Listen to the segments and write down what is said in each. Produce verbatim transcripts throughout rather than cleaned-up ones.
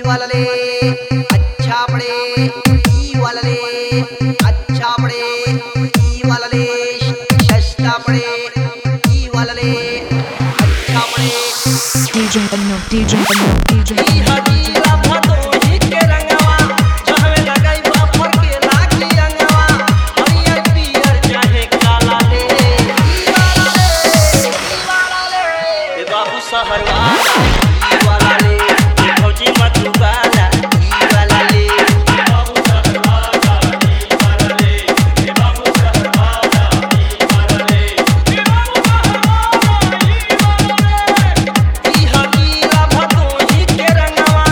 वाला ले अच्छा पड़े, ई वाला ले अच्छा पड़े, ई वाला ले सस्ता पड़े, ई वाला ले अच्छा पड़े। D J Anno, D J Anno, D J ई हजीरा भदोही के रंगवा चाहे लगाई बाफर के लागी रंगवा, हरियर पियर चाहे काला ले, ई वाला ले ई वाला ले ए बाबू शहर वाला ई वाला ले, ए भौजी मधुबाला ई वाला ले, ए बाबू शहर वाला ई वाला ले, ए बाबू शहर वाला ई वाला ले, ए बाबू शहर वाला ई वाला ले। ई हजीरा भदोही के रंगवा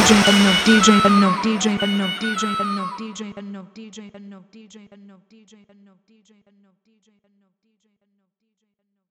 DJ Unknown, DJ Unknown, DJ Unknown, DJ Unknown, DJ Unknown, DJ Unknown, DJ Unknown, DJ Unknown, DJ Unknown, DJ Unknown.